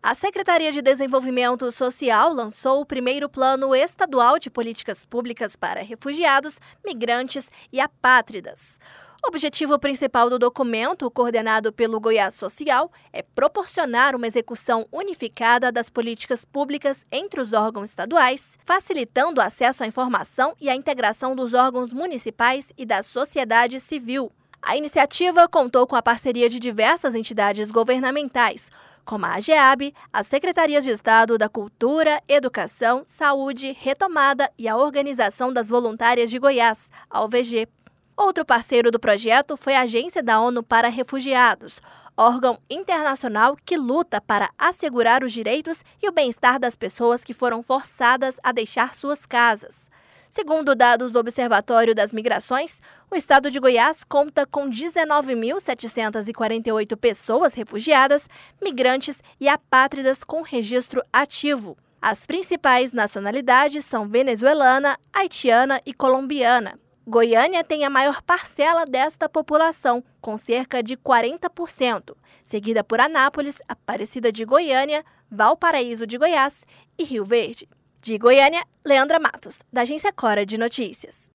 A Secretaria de Desenvolvimento Social lançou o primeiro Plano Estadual de Políticas Públicas para Refugiados, Migrantes e Apátridas. O objetivo principal do documento, coordenado pelo Goiás Social, é proporcionar uma execução unificada das políticas públicas entre os órgãos estaduais, facilitando o acesso à informação e a integração dos órgãos municipais e da sociedade civil. A iniciativa contou com a parceria de diversas entidades governamentais, como a AGEAB, as Secretarias de Estado da Cultura, Educação, Saúde, Retomada e a Organização das Voluntárias de Goiás, a OVG. Outro parceiro do projeto foi a Agência da ONU para Refugiados, órgão internacional que luta para assegurar os direitos e o bem-estar das pessoas que foram forçadas a deixar suas casas. Segundo dados do Observatório das Migrações, o estado de Goiás conta com 19.748 pessoas refugiadas, migrantes e apátridas com registro ativo. As principais nacionalidades são venezuelana, haitiana e colombiana. Goiânia tem a maior parcela desta população, com cerca de 40%, seguida por Anápolis, Aparecida de Goiânia, Valparaíso de Goiás e Rio Verde. De Goiânia, Leandra Matos, da Agência Cora de Notícias.